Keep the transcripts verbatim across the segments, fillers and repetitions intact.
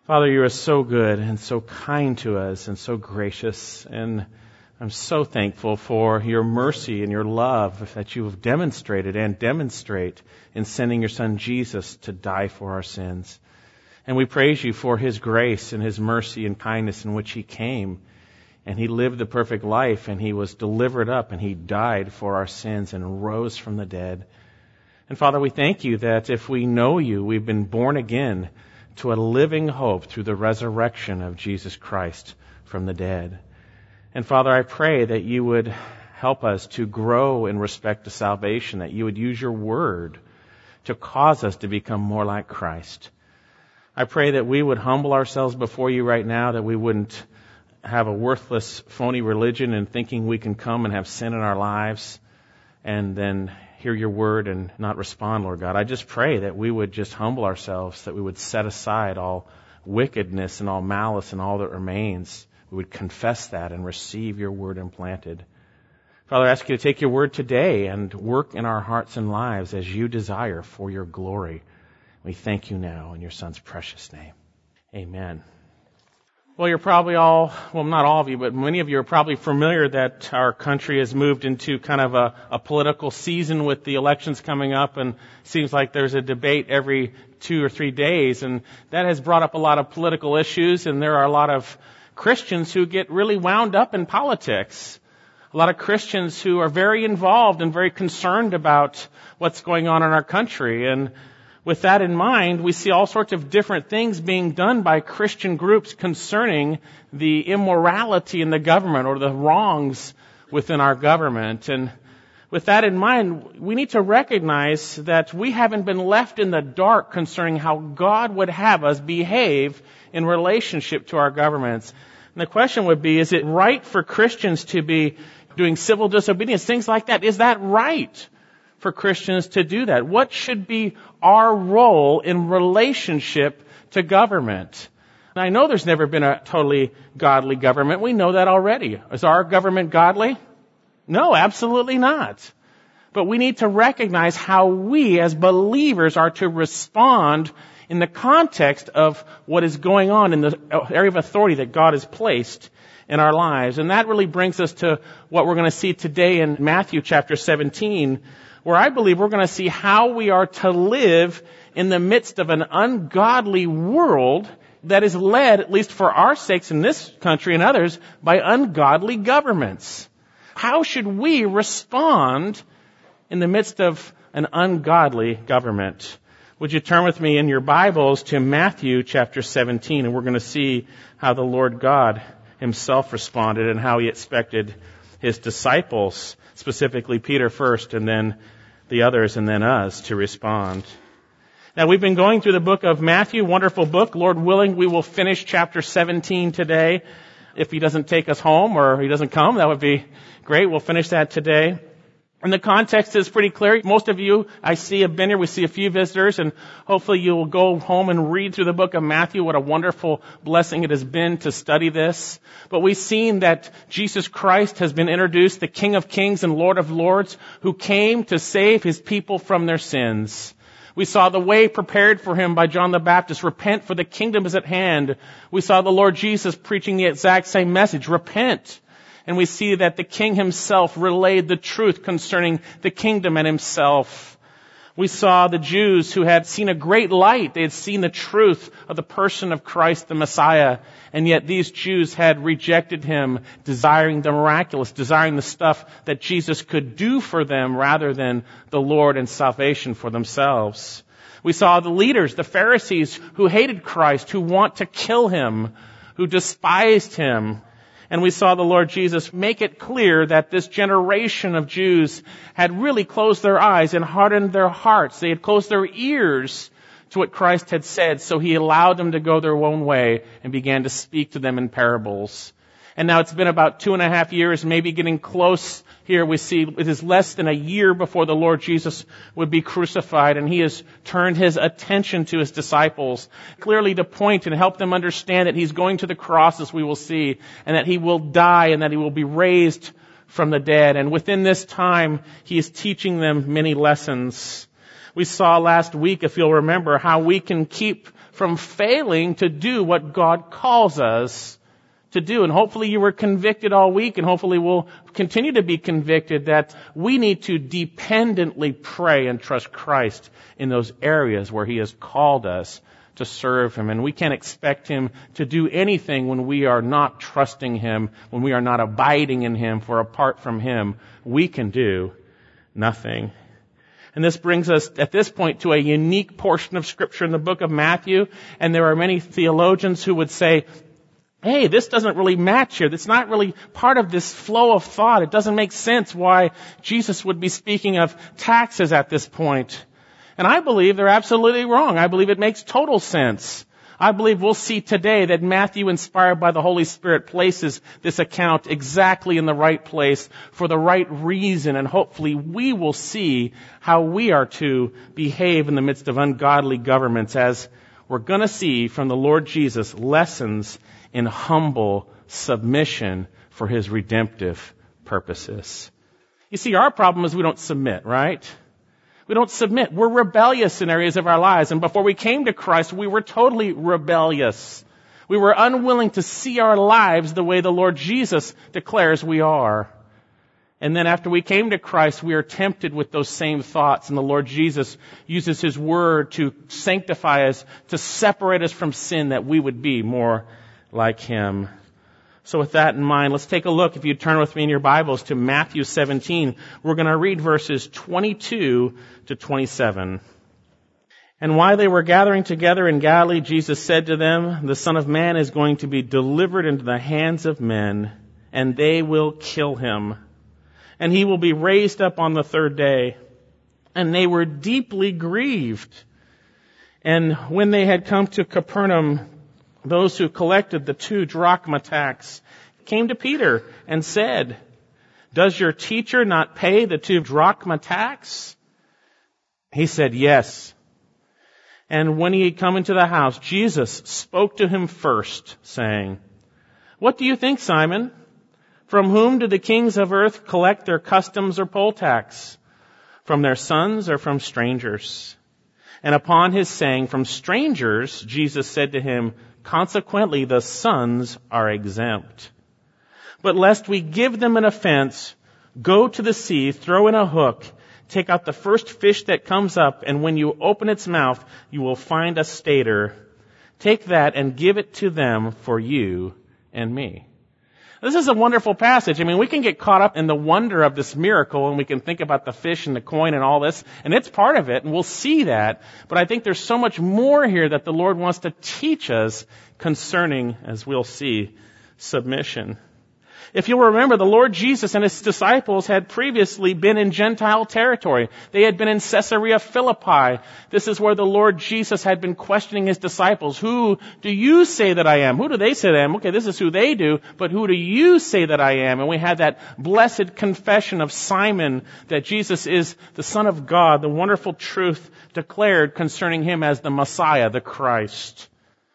Father, you are so good and so kind to us and so gracious, and I'm so thankful for your mercy and your love that you have demonstrated and demonstrate in sending your Son Jesus to die for our sins. And we praise you for his grace and his mercy and kindness in which he came, and he lived the perfect life, and he was delivered up, and he died for our sins and rose from the dead. And Father, we thank you that if we know you, we've been born again to a living hope through the resurrection of Jesus Christ from the dead. And Father, I pray that you would help us to grow in respect to salvation, that you would use your word to cause us to become more like Christ. I pray that we would humble ourselves before you right now, that we wouldn't have a worthless, phony religion and thinking we can come and have sin in our lives and then hear your word and not respond, Lord God. I just pray that we would just humble ourselves, that we would set aside all wickedness and all malice and all that remains. We would confess that and receive your word implanted. Father, I ask you to take your word today and work in our hearts and lives as you desire for your glory. We thank you now in your Son's precious name. Amen. Well, you're probably all, well, not all of you, but many of you are probably familiar that our country has moved into kind of a, a political season with the elections coming up, and it seems like there's a debate every two or three days, and that has brought up a lot of political issues, and there are a lot of Christians who get really wound up in politics. A lot of Christians who are very involved and very concerned about what's going on in our country, and with that in mind, we see all sorts of different things being done by Christian groups concerning the immorality in the government or the wrongs within our government. And with that in mind, we need to recognize that we haven't been left in the dark concerning how God would have us behave in relationship to our governments. And the question would be, is it right for Christians to be doing civil disobedience, things like that? Is that right for Christians to do that? What should be our role in relationship to government? And I know there's never been a totally godly government. We know that already. Is our government godly? No, absolutely not. But we need to recognize how we as believers are to respond in the context of what is going on in the area of authority that God has placed in our lives. And that really brings us to what we're going to see today in Matthew chapter seventeen, where I believe we're going to see how we are to live in the midst of an ungodly world that is led, at least for our sakes in this country and others, by ungodly governments. How should we respond in the midst of an ungodly government? Would you turn with me in your Bibles to Matthew chapter seventeen, and we're going to see how the Lord God himself responded and how he expected his disciples, specifically Peter first, and then the others, and then us, to respond. Now, we've been going through the book of Matthew, wonderful book. Lord willing, we will finish chapter seventeen today. If he doesn't take us home or he doesn't come, that would be great. We'll finish that today. And the context is pretty clear. Most of you, I see, have been here. We see a few visitors, and hopefully you will go home and read through the book of Matthew. What a wonderful blessing it has been to study this. But we've seen that Jesus Christ has been introduced, the King of Kings and Lord of Lords, who came to save his people from their sins. We saw the way prepared for him by John the Baptist. Repent, for the kingdom is at hand. We saw the Lord Jesus preaching the exact same message. Repent. And we see that the King himself relayed the truth concerning the kingdom and himself. We saw the Jews who had seen a great light. They had seen the truth of the person of Christ the Messiah. And yet these Jews had rejected him, desiring the miraculous, desiring the stuff that Jesus could do for them rather than the Lord and salvation for themselves. We saw the leaders, the Pharisees, who hated Christ, who want to kill him, who despised him. And we saw the Lord Jesus make it clear that this generation of Jews had really closed their eyes and hardened their hearts. They had closed their ears to what Christ had said, so he allowed them to go their own way and began to speak to them in parables. And now it's been about two and a half years, maybe getting close. Here we see it is less than a year before the Lord Jesus would be crucified, and he has turned his attention to his disciples, clearly to point and help them understand that he's going to the cross, as we will see, and that he will die and that he will be raised from the dead. And within this time, he is teaching them many lessons. We saw last week, if you'll remember, how we can keep from failing to do what God calls us to do. And hopefully you were convicted all week, and hopefully we'll continue to be convicted that we need to dependently pray and trust Christ in those areas where He has called us to serve Him. And we can't expect Him to do anything when we are not trusting Him, when we are not abiding in Him, for apart from Him, we can do nothing. And this brings us at this point to a unique portion of Scripture in the book of Matthew. And there are many theologians who would say, hey, this doesn't really match here. It's not really part of this flow of thought. It doesn't make sense why Jesus would be speaking of taxes at this point. And I believe they're absolutely wrong. I believe it makes total sense. I believe we'll see today that Matthew, inspired by the Holy Spirit, places this account exactly in the right place for the right reason. And hopefully we will see how we are to behave in the midst of ungodly governments, as we're going to see from the Lord Jesus lessons in humble submission for His redemptive purposes. You see, our problem is we don't submit, right? We don't submit. We're rebellious in areas of our lives. And before we came to Christ, we were totally rebellious. We were unwilling to see our lives the way the Lord Jesus declares we are. And then after we came to Christ, we are tempted with those same thoughts. And the Lord Jesus uses His Word to sanctify us, to separate us from sin, that we would be more like Him. So with that in mind, let's take a look, if you turn with me in your Bibles, to Matthew seventeen. We're going to read verses twenty-two to twenty-seven. And while they were gathering together in Galilee, Jesus said to them, the Son of Man is going to be delivered into the hands of men, and they will kill Him. And He will be raised up on the third day. And they were deeply grieved. And when they had come to Capernaum, those who collected the two drachma tax came to Peter and said, does your teacher not pay the two drachma tax? He said, yes. And when he had come into the house, Jesus spoke to him first, saying, what do you think, Simon? From whom do the kings of earth collect their customs or poll tax? From their sons or from strangers? And upon his saying, from strangers, Jesus said to him, consequently, the sons are exempt. But lest we give them an offense, go to the sea, throw in a hook, take out the first fish that comes up, and when you open its mouth, you will find a stater. Take that and give it to them for you and me. This is a wonderful passage. I mean, we can get caught up in the wonder of this miracle, and we can think about the fish and the coin and all this, and it's part of it, and we'll see that. But I think there's so much more here that the Lord wants to teach us concerning, as we'll see, submission. If you'll remember, the Lord Jesus and His disciples had previously been in Gentile territory. They had been in Caesarea Philippi. This is where the Lord Jesus had been questioning His disciples. Who do you say that I am? Who do they say that I am? Okay, this is who they do, but who do you say that I am? And we had that blessed confession of Simon that Jesus is the Son of God, the wonderful truth declared concerning Him as the Messiah, the Christ.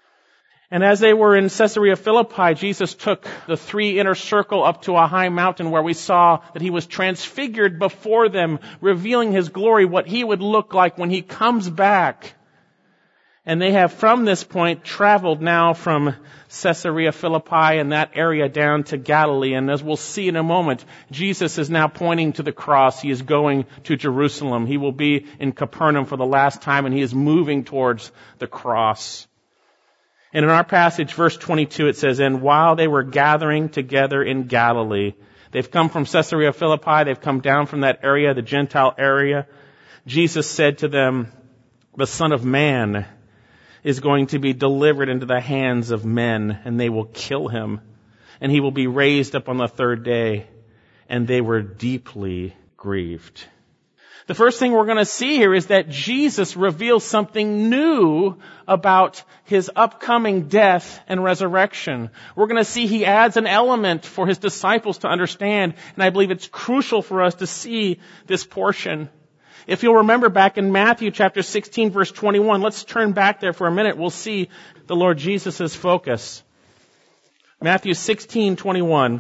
And as they were in Caesarea Philippi, Jesus took the three inner circle up to a high mountain where we saw that He was transfigured before them, revealing His glory, what He would look like when He comes back. And they have from this point traveled now from Caesarea Philippi and that area down to Galilee. And as we'll see in a moment, Jesus is now pointing to the cross. He is going to Jerusalem. He will be in Capernaum for the last time, and He is moving towards the cross. And in our passage, verse twenty-two, it says, and while they were gathering together in Galilee, they've come from Caesarea Philippi, they've come down from that area, the Gentile area. Jesus said to them, the Son of Man is going to be delivered into the hands of men, and they will kill Him, and He will be raised up on the third day. And they were deeply grieved. The first thing we're going to see here is that Jesus reveals something new about His upcoming death and resurrection. We're going to see He adds an element for His disciples to understand, and I believe it's crucial for us to see this portion. If you'll remember back in Matthew chapter sixteen, verse twenty-one, let's turn back there for a minute. We'll see the Lord Jesus' focus. Matthew sixteen, twenty-one.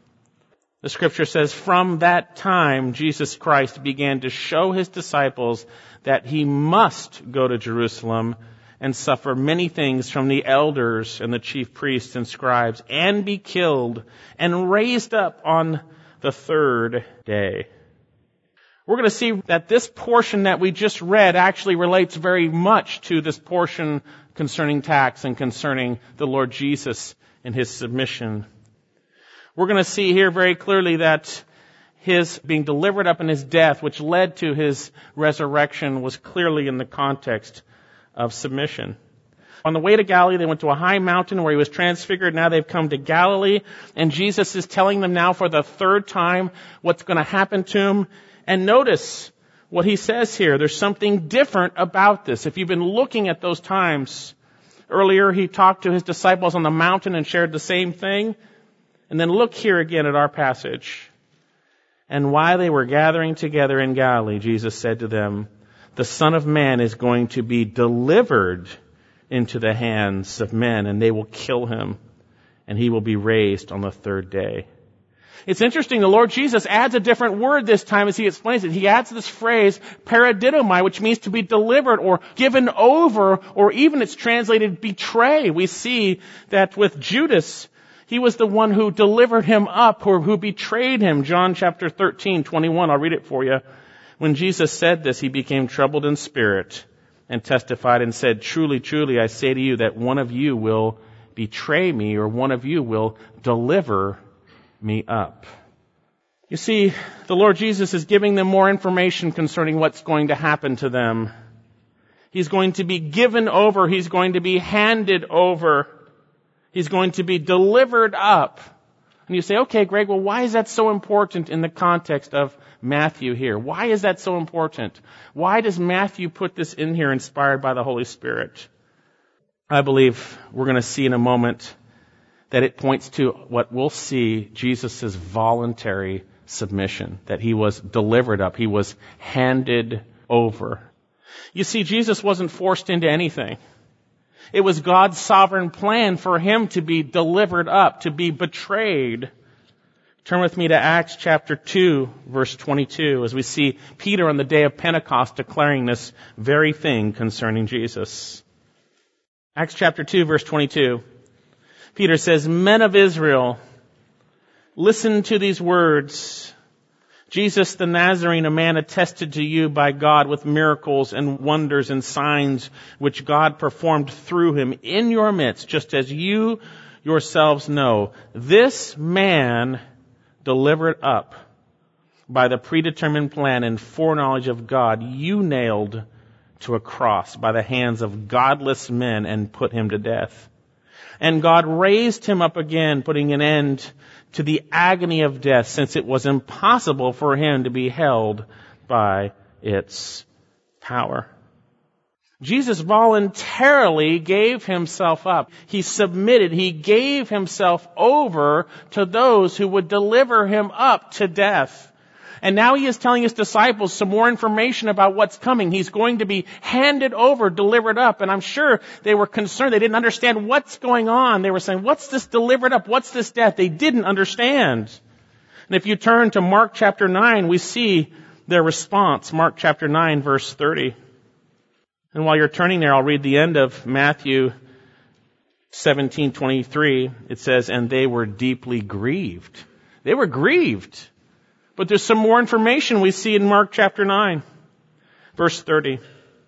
The scripture says, from that time, Jesus Christ began to show His disciples that He must go to Jerusalem and suffer many things from the elders and the chief priests and scribes, and be killed, and raised up on the third day. We're going to see that this portion that we just read actually relates very much to this portion concerning tax and concerning the Lord Jesus and his submission. We're going to see here very clearly that his being delivered up in his death, which led to his resurrection, was clearly in the context of submission. On the way to Galilee, they went to a high mountain where he was transfigured. Now they've come to Galilee, and Jesus is telling them now for the third time what's going to happen to him. And notice what he says here. There's something different about this. If you've been looking at those times, earlier he talked to his disciples on the mountain and shared the same thing. And then look here again at our passage. And while they were gathering together in Galilee, Jesus said to them, the Son of Man is going to be delivered into the hands of men, and they will kill him, and he will be raised on the third day. It's interesting, the Lord Jesus adds a different word this time as he explains it. He adds this phrase, paradidomai, which means to be delivered or given over, or even it's translated betray. We see that with Judas, he was the one who delivered him up, or who betrayed him. John chapter thirteen, twenty-one, I'll read it for you. When Jesus said this, he became troubled in spirit and testified and said, truly, truly, I say to you that one of you will betray me, or one of you will deliver me up. You see, the Lord Jesus is giving them more information concerning what's going to happen to them. He's going to be given over. He's going to be handed over. He's going to be delivered up. And you say, okay, Greg, well, why is that so important in the context of Matthew here? Why is that so important? Why does Matthew put this in here inspired by the Holy Spirit? I believe we're going to see in a moment that it points to what we'll see, Jesus' voluntary submission, that he was delivered up. He was handed over. You see, Jesus wasn't forced into anything. It was God's sovereign plan for him to be delivered up, to be betrayed. Turn with me to Acts chapter two, verse twenty-two, as we see Peter on the day of Pentecost declaring this very thing concerning Jesus. Acts chapter two, verse twenty-two. Peter says, men of Israel, listen to these words. Jesus the Nazarene, a man attested to you by God with miracles and wonders and signs which God performed through him in your midst, just as you yourselves know. This man delivered up by the predetermined plan and foreknowledge of God, you nailed to a cross by the hands of godless men and put him to death. And God raised him up again, putting an end to the agony of death, since it was impossible for him to be held by its power. Jesus voluntarily gave himself up. He submitted. He gave himself over to those who would deliver him up to death. And now he is telling his disciples some more information about what's coming. He's going to be handed over, delivered up. And I'm sure they were concerned. They didn't understand what's going on. They were saying, what's this delivered up? What's this death? They didn't understand. And if you turn to Mark chapter nine, we see their response. Mark chapter nine, verse thirty. And while you're turning there, I'll read the end of Matthew seventeen twenty-three. It says, and they were deeply grieved. They were grieved. But there's some more information we see in Mark chapter nine, verse thirty.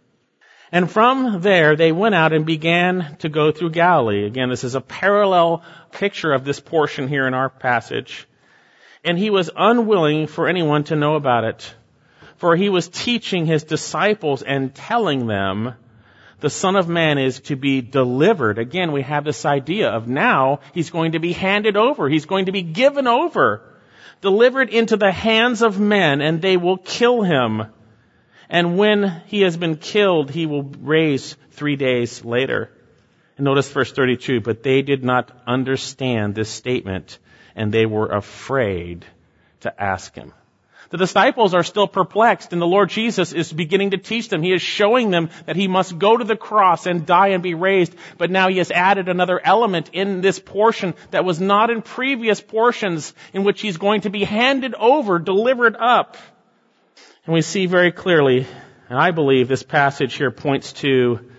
And from there they went out and began to go through Galilee. Again, this is a parallel picture of this portion here in our passage. And he was unwilling for anyone to know about it, for he was teaching his disciples and telling them, the Son of Man is to be delivered. Again, we have this idea of now he's going to be handed over. He's going to be given over. Delivered into the hands of men, and they will kill him. And when he has been killed, he will raise three days later. And notice verse thirty-two, but they did not understand this statement, and they were afraid to ask him. The disciples are still perplexed, and the Lord Jesus is beginning to teach them. He is showing them that he must go to the cross and die and be raised. But now he has added another element in this portion that was not in previous portions, in which he's going to be handed over, delivered up. And we see very clearly, and I believe this passage here points to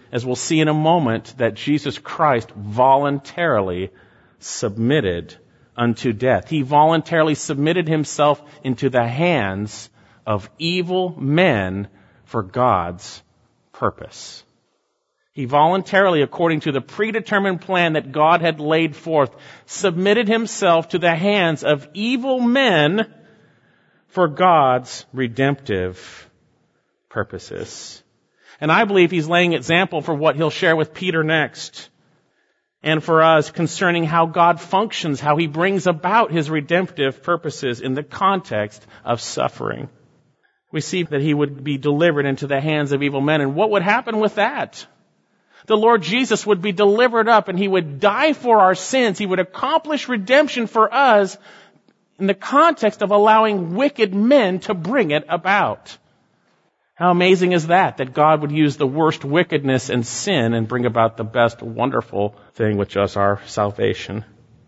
as we'll see in a moment, that Jesus Christ voluntarily submitted unto death. He voluntarily submitted himself into the hands of evil men for God's purpose. He voluntarily, according to the predetermined plan that God had laid forth, submitted himself to the hands of evil men for God's redemptive purposes. And I believe he's laying example for what he'll share with Peter next, and for us concerning how God functions, how he brings about his redemptive purposes in the context of suffering. We see that he would be delivered into the hands of evil men. And what would happen with that? The Lord Jesus would be delivered up and he would die for our sins. He would accomplish redemption for us in the context of allowing wicked men to bring it about. How amazing is that, that God would use the worst wickedness and sin and bring about the best wonderful thing, which is our salvation.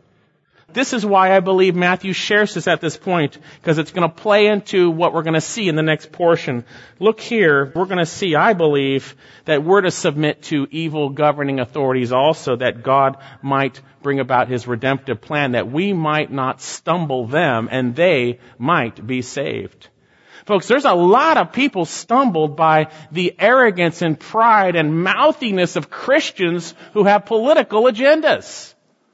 This is why I believe Matthew shares this at this point, because it's going to play into what we're going to see in the next portion. Look here, we're going to see, I believe, that we're to submit to evil governing authorities also, that God might bring about his redemptive plan, that we might not stumble them and they might be saved. Folks, there's a lot of people stumbled by the arrogance and pride and mouthiness of Christians who have political agendas.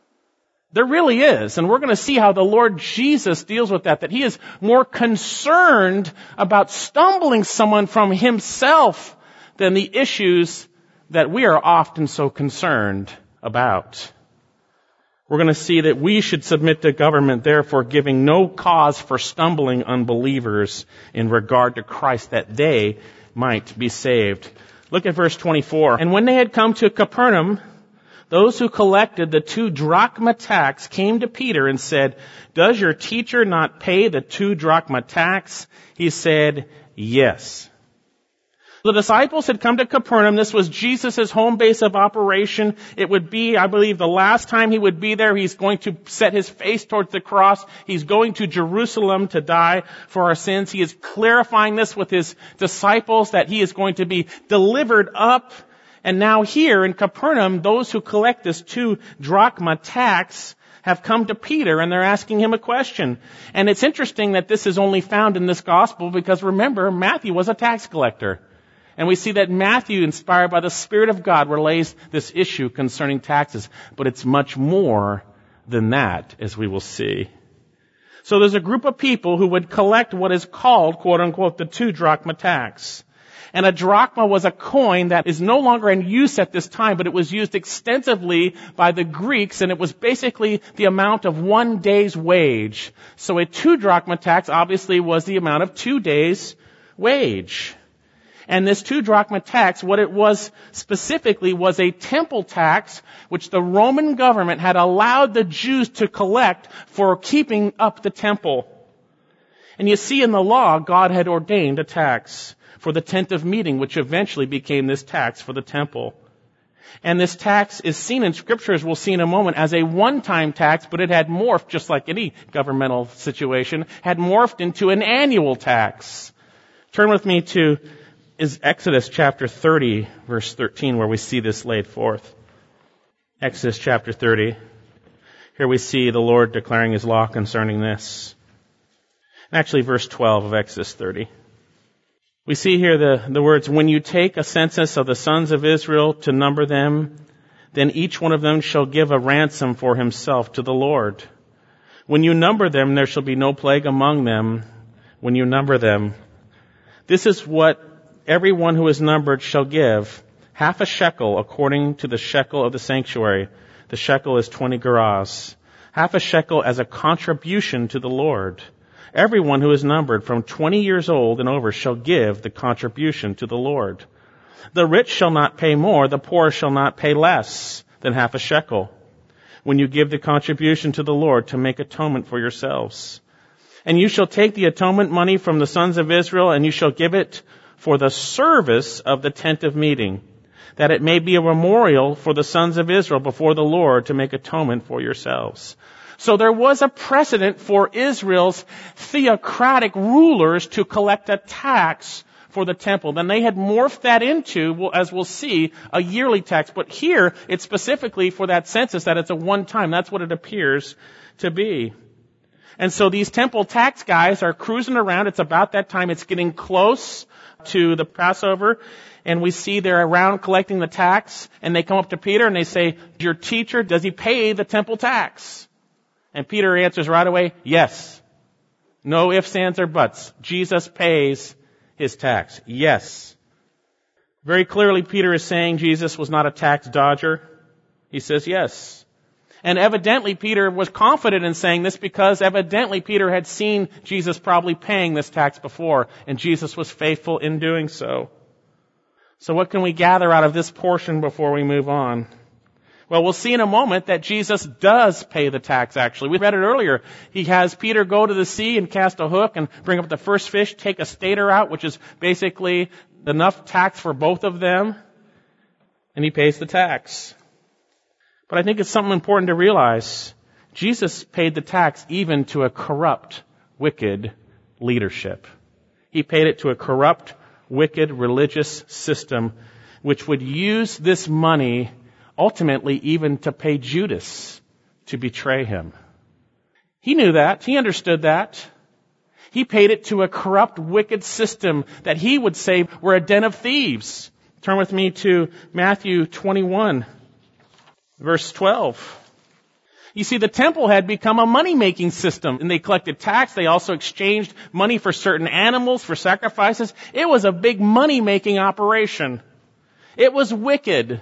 There really is. And we're going to see how the Lord Jesus deals with that, that he is more concerned about stumbling someone from himself than the issues that we are often so concerned about. We're going to see that we should submit to government, therefore giving no cause for stumbling unbelievers in regard to Christ, that they might be saved. Look at verse twenty-four. And when they had come to Capernaum, those who collected the two drachma tax came to Peter and said, "Does your teacher not pay the two drachma tax?" He said, "Yes." The disciples had come to Capernaum. This was Jesus' home base of operation. It would be, I believe, the last time he would be there. He's going to set his face towards the cross. He's going to Jerusalem to die for our sins. He is clarifying this with his disciples, that he is going to be delivered up. And now here in Capernaum, those who collect this two drachma tax have come to Peter and they're asking him a question. And it's interesting that this is only found in this gospel because, remember, Matthew was a tax collector. And we see that Matthew, inspired by the Spirit of God, relays this issue concerning taxes. But it's much more than that, as we will see. So there's a group of people who would collect what is called, quote unquote, the two drachma tax. And a drachma was a coin that is no longer in use at this time, but it was used extensively by the Greeks, and it was basically the amount of one day's wage. So a two drachma tax obviously was the amount of two days' wage. And this two drachma tax, what it was specifically was a temple tax, which the Roman government had allowed the Jews to collect for keeping up the temple. And you see in the law, God had ordained a tax for the tent of meeting, which eventually became this tax for the temple. And this tax is seen in Scripture, as we'll see in a moment, as a one-time tax, but it had morphed, just like any governmental situation, had morphed into an annual tax. Turn with me to is Exodus chapter thirty, verse thirteen, where we see this laid forth. Exodus chapter thirty. Here we see the Lord declaring his law concerning this. Actually, verse twelve of Exodus thirty. We see here the, the words, "When you take a census of the sons of Israel to number them, then each one of them shall give a ransom for himself to the Lord. When you number them, there shall be no plague among them when you number them. This is what everyone who is numbered shall give, half a shekel according to the shekel of the sanctuary." The shekel is twenty gerahs. Half a shekel as a contribution to the Lord. Everyone who is numbered from twenty years old and over shall give the contribution to the Lord. The rich shall not pay more, the poor shall not pay less than half a shekel, when you give the contribution to the Lord to make atonement for yourselves. And you shall take the atonement money from the sons of Israel, and you shall give it for the service of the tent of meeting, that it may be a memorial for the sons of Israel before the Lord to make atonement for yourselves. So there was a precedent for Israel's theocratic rulers to collect a tax for the temple. Then they had morphed that into, as we'll see, a yearly tax. But here, it's specifically for that census that it's a one-time. That's what it appears to be. And so these temple tax guys are cruising around. It's about that time. It's getting close to the Passover. And we see they're around collecting the tax. And they come up to Peter and they say, your teacher, does he pay the temple tax? And Peter answers right away, yes. No ifs, ands, or buts. Jesus pays his tax. Yes. Very clearly, Peter is saying Jesus was not a tax dodger. He says yes. And evidently, Peter was confident in saying this because evidently Peter had seen Jesus probably paying this tax before, and Jesus was faithful in doing so. So what can we gather out of this portion before we move on? Well, we'll see in a moment that Jesus does pay the tax, actually. We read it earlier. He has Peter go to the sea and cast a hook and bring up the first fish, take a stater out, which is basically enough tax for both of them, and he pays the tax. But I think it's something important to realize. Jesus paid the tax even to a corrupt, wicked leadership. He paid it to a corrupt, wicked religious system which would use this money ultimately even to pay Judas to betray him. He knew that. He understood that. He paid it to a corrupt, wicked system that he would say were a den of thieves. Turn with me to Matthew twenty-one, verse twelve. You see, the temple had become a money-making system, and they collected tax. They also exchanged money for certain animals, for sacrifices. It was a big money-making operation. It was wicked.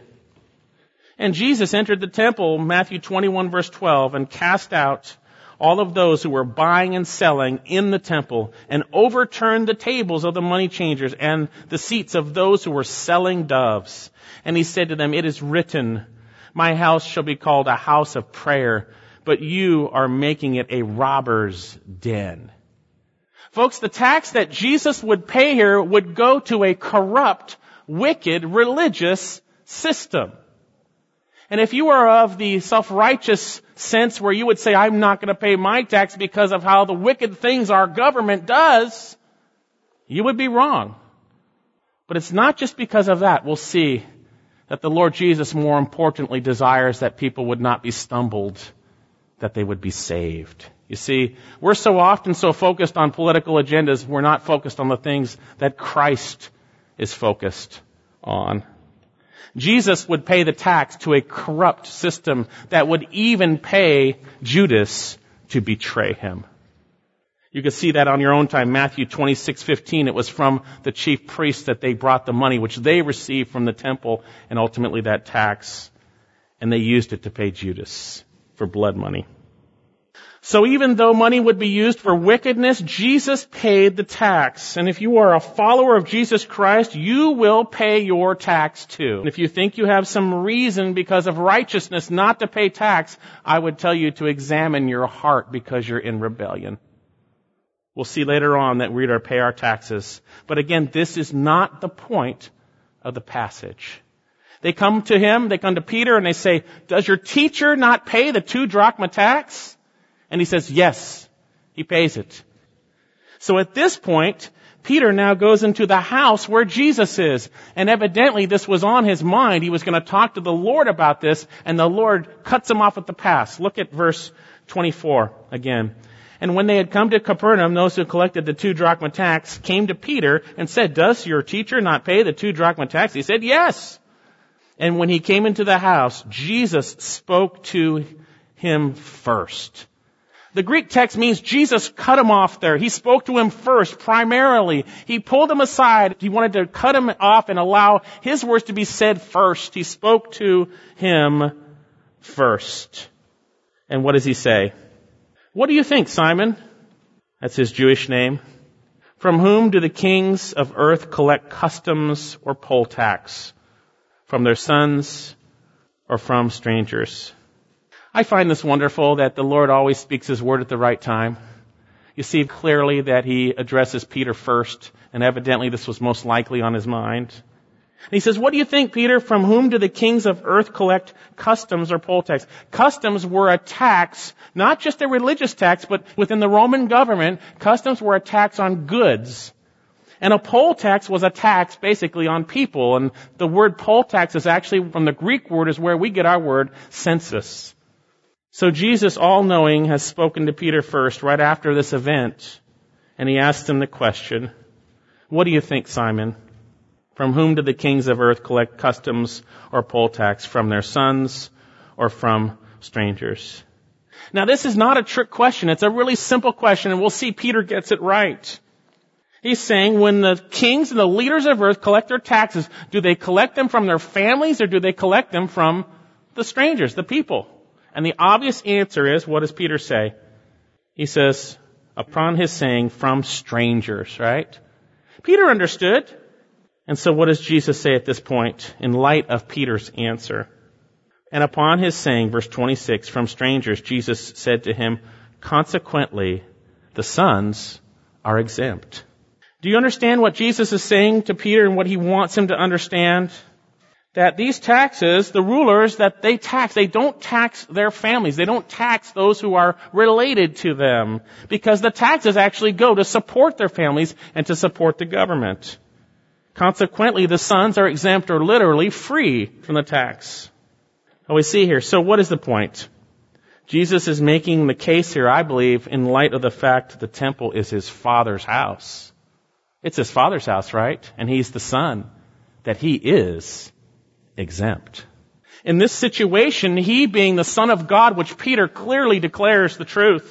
And Jesus entered the temple, Matthew twenty-one, verse twelve, and cast out all of those who were buying and selling in the temple, and overturned the tables of the money changers and the seats of those who were selling doves. And he said to them, it is written, my house shall be called a house of prayer, but you are making it a robber's den. Folks, the tax that Jesus would pay here would go to a corrupt, wicked, religious system. And if you are of the self-righteous sense where you would say, I'm not going to pay my tax because of how the wicked things our government does, you would be wrong. But it's not just because of that. We'll see that the Lord Jesus more importantly desires that people would not be stumbled, that they would be saved. You see, we're so often so focused on political agendas, we're not focused on the things that Christ is focused on. Jesus would pay the tax to a corrupt system that would even pay Judas to betray him. You can see that on your own time. Matthew twenty-six fifteen, it was from the chief priests that they brought the money, which they received from the temple, and ultimately that tax, and they used it to pay Judas for blood money. So even though money would be used for wickedness, Jesus paid the tax. And if you are a follower of Jesus Christ, you will pay your tax too. And if you think you have some reason because of righteousness not to pay tax, I would tell you to examine your heart because you're in rebellion. We'll see later on that we're to pay our taxes. But again, this is not the point of the passage. They come to him, they come to Peter, and they say, does your teacher not pay the two drachma tax? And he says, yes, he pays it. So at this point, Peter now goes into the house where Jesus is. And evidently this was on his mind. He was going to talk to the Lord about this, and the Lord cuts him off at the pass. Look at verse twenty-four again. And when they had come to Capernaum, those who collected the two drachma tax came to Peter and said, does your teacher not pay the two drachma tax? He said, yes. And when he came into the house, Jesus spoke to him first. The Greek text means Jesus cut him off there. He spoke to him first, primarily. He pulled him aside. He wanted to cut him off and allow his words to be said first. He spoke to him first. And what does he say? What do you think, Simon? That's his Jewish name. From whom do the kings of earth collect customs or poll tax? From their sons or from strangers? I find this wonderful that the Lord always speaks his word at the right time. You see clearly that he addresses Peter first, and evidently this was most likely on his mind. And he says, what do you think, Peter? From whom do the kings of earth collect customs or poll tax? Customs were a tax, not just a religious tax, but within the Roman government, customs were a tax on goods. And a poll tax was a tax basically on people. And the word poll tax is actually from the Greek word is where we get our word census. So Jesus, all-knowing, has spoken to Peter first, right after this event. And he asked him the question, what do you think, Simon? From whom do the kings of earth collect customs or poll tax? From their sons or from strangers? Now, this is not a trick question. It's a really simple question, and we'll see Peter gets it right. He's saying when the kings and the leaders of earth collect their taxes, do they collect them from their families or do they collect them from the strangers, the people? And the obvious answer is, what does Peter say? He says, upon his saying, from strangers, right? Peter understood. And so what does Jesus say at this point in light of Peter's answer? And upon his saying, verse twenty-six, from strangers, Jesus said to him, consequently, the sons are exempt. Do you understand what Jesus is saying to Peter and what he wants him to understand? That these taxes, the rulers, that they tax, they don't tax their families. They don't tax those who are related to them. Because the taxes actually go to support their families and to support the government. Consequently, the sons are exempt or literally free from the tax. Oh, we see here. So what is the point? Jesus is making the case here, I believe, in light of the fact that the temple is his Father's house. It's his Father's house, right? And he's the Son, that he is exempt. In this situation, he being the Son of God, which Peter clearly declares the truth,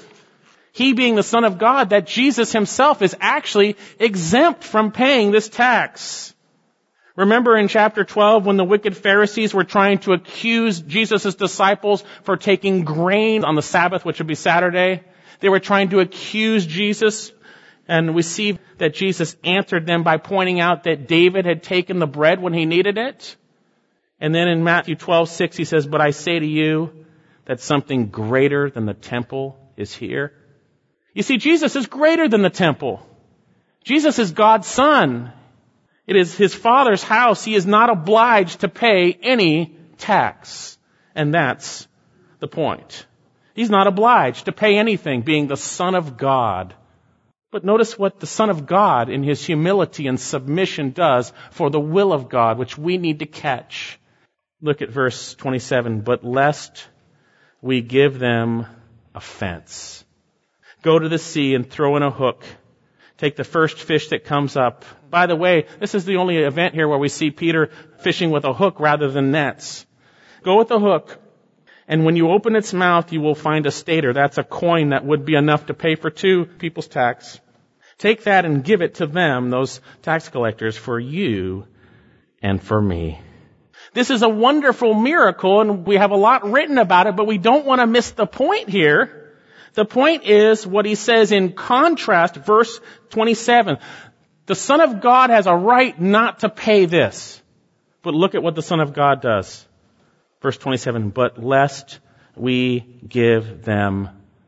he being the Son of God, that Jesus himself is actually exempt from paying this tax. Remember in chapter twelve when the wicked Pharisees were trying to accuse Jesus' disciples for taking grain on the Sabbath, which would be Saturday? They were trying to accuse Jesus, and we see that Jesus answered them by pointing out that David had taken the bread when he needed it. And then in Matthew twelve six he says, but I say to you that something greater than the temple is here. You see, Jesus is greater than the temple. Jesus is God's Son. It is his Father's house. He is not obliged to pay any tax. And that's the point. He's not obliged to pay anything, being the Son of God. But notice what the Son of God in his humility and submission does for the will of God, which we need to catch. Look at verse twenty-seven. But lest we give them offense. Go to the sea and throw in a hook. Take the first fish that comes up. By the way, this is the only event here where we see Peter fishing with a hook rather than nets. Go with the hook, and when you open its mouth, you will find a stater. That's a coin that would be enough to pay for two people's tax. Take that and give it to them, those tax collectors, for you and for me. This is a wonderful miracle, and we have a lot written about it, but we don't want to miss the point here. The point is what he says in contrast, verse twenty-seven. The Son of God has a right not to pay this. But look at what the Son of God does. Verse twenty-seven, but lest we give them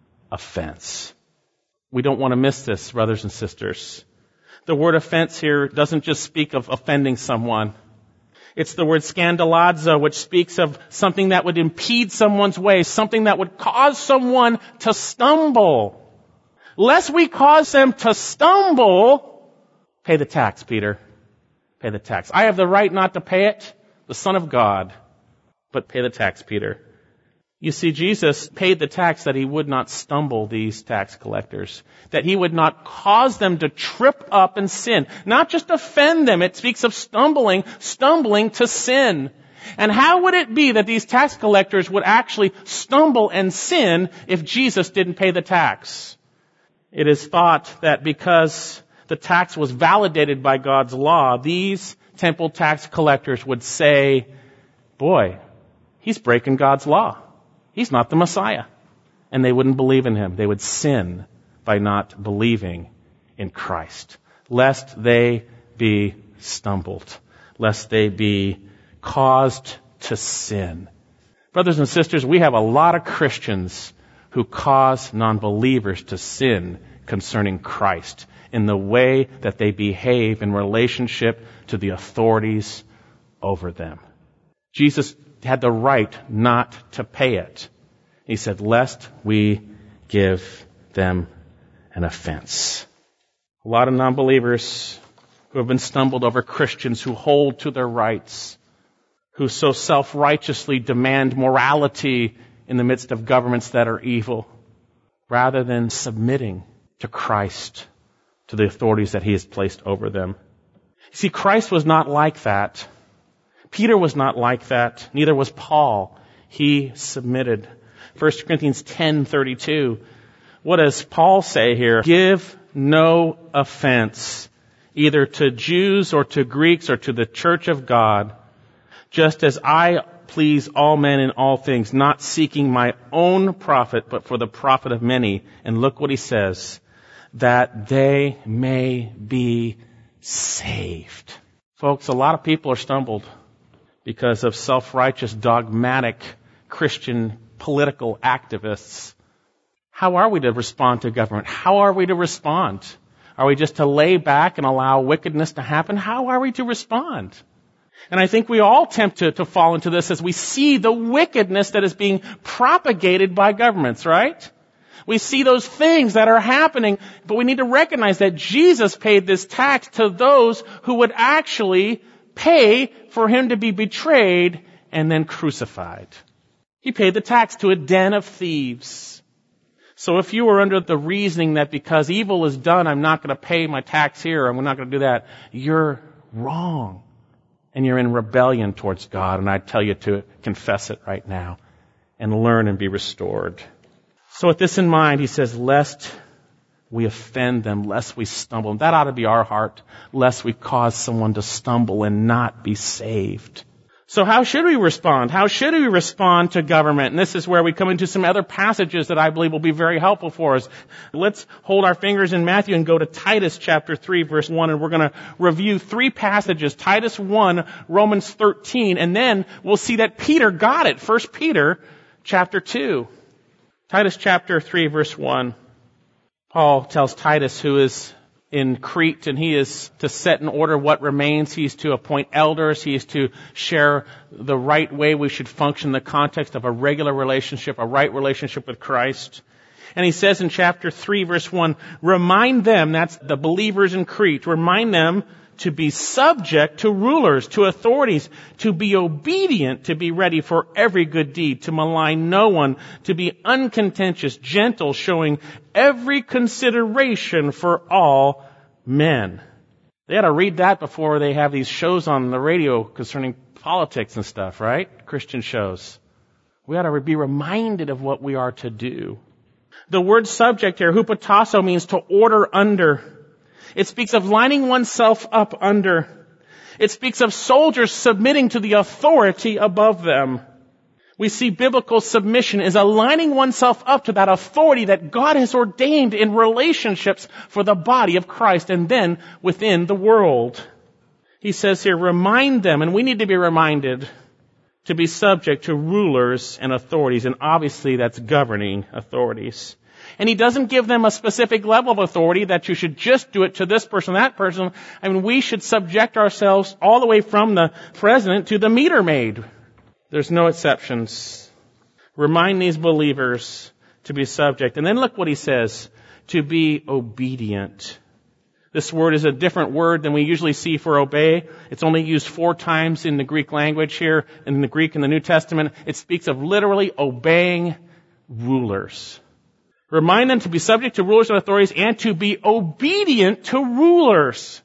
offense. We don't want to miss this, brothers and sisters. The word offense here doesn't just speak of offending someone. It's the word scandalazo, which speaks of something that would impede someone's way, something that would cause someone to stumble. Lest we cause them to stumble, pay the tax, Peter. Pay the tax. I have the right not to pay it, the Son of God, but pay the tax, Peter. You see, Jesus paid the tax that he would not stumble these tax collectors, that he would not cause them to trip up and sin, not just offend them. It speaks of stumbling, stumbling to sin. And how would it be that these tax collectors would actually stumble and sin if Jesus didn't pay the tax? It is thought that because the tax was validated by God's law, these temple tax collectors would say, boy, he's breaking God's law. He's not the Messiah. And they wouldn't believe in him. They would sin by not believing in Christ, lest they be stumbled, lest they be caused to sin. Brothers and sisters, we have a lot of Christians who cause non-believers to sin concerning Christ in the way that they behave in relationship to the authorities over them. Jesus had the right not to pay it. He said, lest we give them an offense. A lot of non-believers who have been stumbled over Christians who hold to their rights, who so self-righteously demand morality in the midst of governments that are evil, rather than submitting to Christ, to the authorities that He has placed over them. See, Christ was not like that. Peter was not like that. Neither was Paul. He submitted. First Corinthians ten thirty-two. What does Paul say here? Give no offense, either to Jews or to Greeks or to the church of God, just as I please all men in all things, not seeking my own profit, but for the profit of many. And look what he says, that they may be saved. Folks, a lot of people are stumbled because of self-righteous, dogmatic Christian political activists. How are we to respond to government? How are we to respond? Are we just to lay back and allow wickedness to happen? How are we to respond? And I think we all tempt to, to fall into this as we see the wickedness that is being propagated by governments, right? We see those things that are happening, but we need to recognize that Jesus paid this tax to those who would actually pay for Him to be betrayed and then crucified. He paid the tax to a den of thieves. So if you were under the reasoning that because evil is done, I'm not going to pay my tax here, I'm not going to do that, you're wrong. And you're in rebellion towards God. And I tell you to confess it right now and learn and be restored. So with this in mind, he says, lest we offend them, lest we stumble. And that ought to be our heart, lest we cause someone to stumble and not be saved. So how should we respond? How should we respond to government? And this is where we come into some other passages that I believe will be very helpful for us. Let's hold our fingers in Matthew and go to Titus chapter three, verse one, and we're going to review three passages, Titus one, Romans thirteen, and then we'll see that Peter got it, First Peter chapter two. Titus chapter three, verse one. Paul tells Titus, who is in Crete, and he is to set in order what remains. He's to appoint elders. He is to share the right way we should function in the context of a regular relationship, a right relationship with Christ. And he says in chapter three, verse one, remind them, that's the believers in Crete, remind them to be subject to rulers, to authorities, to be obedient, to be ready for every good deed, to malign no one, to be uncontentious, gentle, showing every consideration for all men. They ought to read that before they have these shows on the radio concerning politics and stuff, right? Christian shows. We ought to be reminded of what we are to do. The word subject here, hupotasso, means to order under. It speaks of lining oneself up under. It speaks of soldiers submitting to the authority above them. We see biblical submission is aligning oneself up to that authority that God has ordained in relationships for the body of Christ and then within the world. He says here, remind them, and we need to be reminded to be subject to rulers and authorities, and obviously that's governing authorities. And he doesn't give them a specific level of authority that you should just do it to this person, that person. I mean, we should subject ourselves all the way from the president to the meter maid. There's no exceptions. Remind these believers to be subject. And then look what he says, to be obedient. This word is a different word than we usually see for obey. It's only used four times in the Greek language here, in the Greek in the New Testament. It speaks of literally obeying rulers. Remind them to be subject to rulers and authorities and to be obedient to rulers.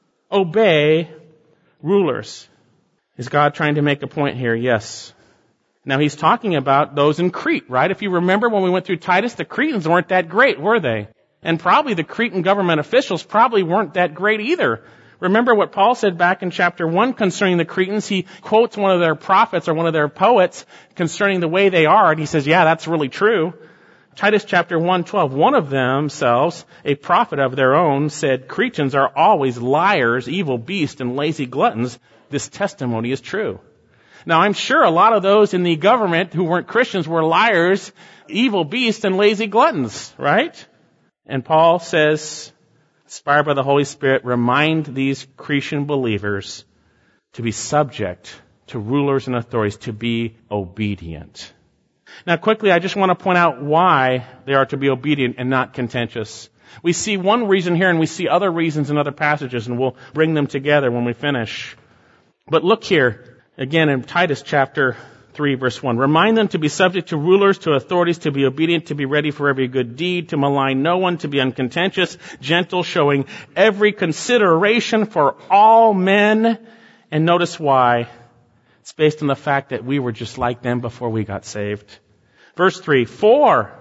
Obey rulers. Is God trying to make a point here? Yes. Now he's talking about those in Crete, right? If you remember when we went through Titus, the Cretans weren't that great, were they? And probably the Cretan government officials probably weren't that great either. Remember what Paul said back in chapter one concerning the Cretans. He quotes one of their prophets or one of their poets concerning the way they are, and he says, yeah, that's really true. Titus chapter one twelve, one of themselves, a prophet of their own, said, Cretans are always liars, evil beasts, and lazy gluttons. This testimony is true. Now, I'm sure a lot of those in the government who weren't Christians were liars, evil beasts, and lazy gluttons, right? And Paul says, inspired by the Holy Spirit, remind these Cretan believers to be subject to rulers and authorities, to be obedient. Now quickly, I just want to point out why they are to be obedient and not contentious. We see one reason here and we see other reasons in other passages, and we'll bring them together when we finish. But look here, again in Titus chapter three, verse one. Remind them to be subject to rulers, to authorities, to be obedient, to be ready for every good deed, to malign no one, to be uncontentious, gentle, showing every consideration for all men. And notice why. It's based on the fact that we were just like them before we got saved. Verse three, for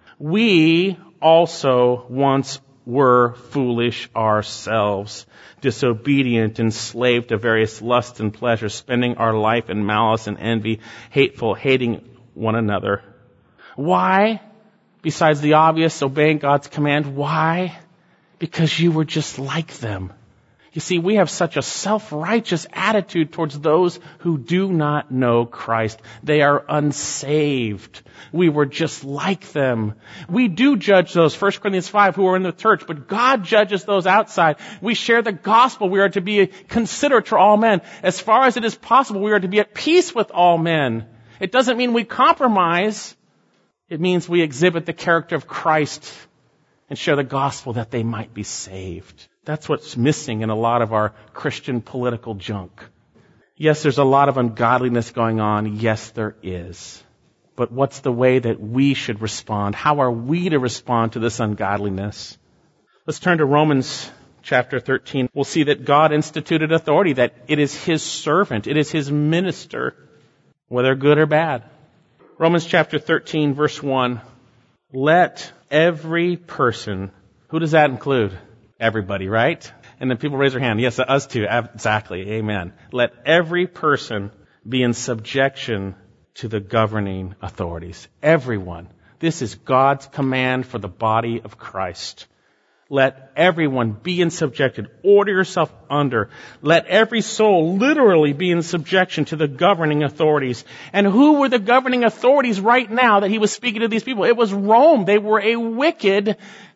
we also once were foolish ourselves, disobedient, enslaved to various lusts and pleasures, spending our life in malice and envy, hateful, hating one another. Why? Besides the obvious, obeying God's command, why? Because you were just like them. You see, we have such a self-righteous attitude towards those who do not know Christ. They are unsaved. We were just like them. We do judge those, First Corinthians five, who are in the church, but God judges those outside. We share the gospel. We are to be considerate to all men. As far as it is possible, we are to be at peace with all men. It doesn't mean we compromise. It means we exhibit the character of Christ and share the gospel that they might be saved. That's what's missing in a lot of our Christian political junk. Yes, there's a lot of ungodliness going on. Yes, there is. But what's the way that we should respond? How are we to respond to this ungodliness? Let's turn to Romans chapter thirteen. We'll see that God instituted authority, that it is His servant, it is His minister, whether good or bad. Romans chapter thirteen, verse one. Let every person, who does that include? Everybody, right? And then people raise their hand. Yes, us too. Exactly. Amen. Let every person be in subjection to the governing authorities. Everyone. This is God's command for the body of Christ. Let everyone be in subjection. Order yourself under. Let every soul literally be in subjection to the governing authorities. And who were the governing authorities right now that he was speaking to these people? It was Rome. They were a wicked,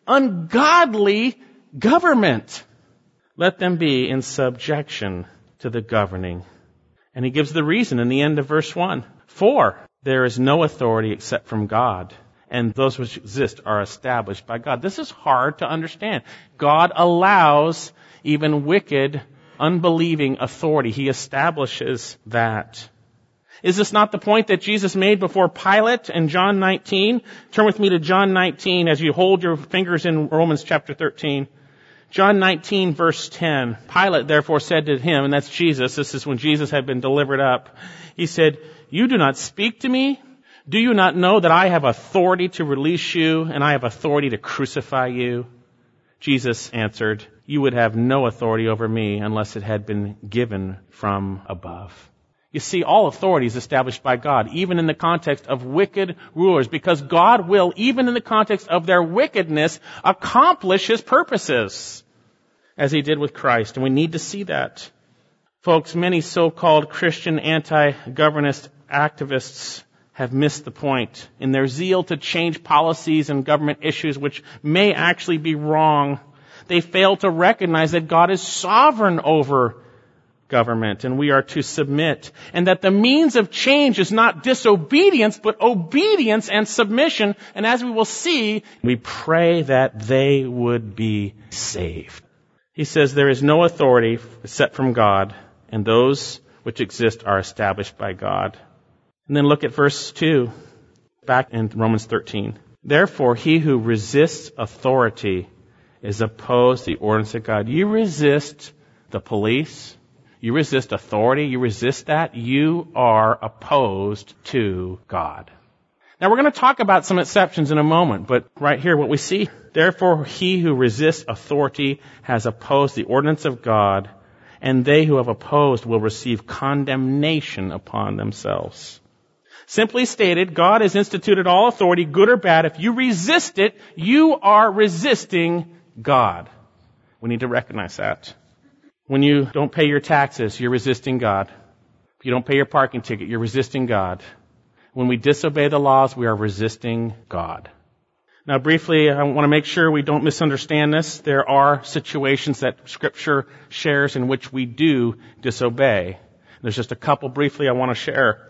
ungodly government. Let them be in subjection to the governing. And he gives the reason in the end of verse one. For there is no authority except from God, and those which exist are established by God. This is hard to understand. God allows even wicked, unbelieving authority. He establishes that. Is this not the point that Jesus made before Pilate in John nineteen? Turn with me to John nineteen as you hold your fingers in Romans chapter thirteen. John nineteen, verse ten. Pilate therefore said to him, and that's Jesus, this is when Jesus had been delivered up, he said, you do not speak to me? Do you not know that I have authority to release you, and I have authority to crucify you? Jesus answered, you would have no authority over me unless it had been given from above. You see, all authority is established by God, even in the context of wicked rulers, because God will, even in the context of their wickedness, accomplish His purposes, as He did with Christ. And we need to see that. Folks, many so-called Christian anti-governist activists have missed the point in their zeal to change policies and government issues which may actually be wrong. They fail to recognize that God is sovereign over government and we are to submit, and that the means of change is not disobedience but obedience and submission. And as we will see, we pray that they would be saved. He says there is no authority except from God, and those which exist are established by God. And then look at verse two, back in Romans thirteen. Therefore, he who resists authority is opposed to the ordinance of God. You resist the police, you resist authority, you resist that, you are opposed to God. Now we're going to talk about some exceptions in a moment, but right here what we see, therefore he who resists authority has opposed the ordinance of God, and they who have opposed will receive condemnation upon themselves. Simply stated, God has instituted all authority, good or bad. If you resist it, you are resisting God. We need to recognize that. When you don't pay your taxes, you're resisting God. If you don't pay your parking ticket, you're resisting God. When we disobey the laws, we are resisting God. Now, briefly, I want to make sure we don't misunderstand this. There are situations that Scripture shares in which we do disobey. There's just a couple briefly I want to share.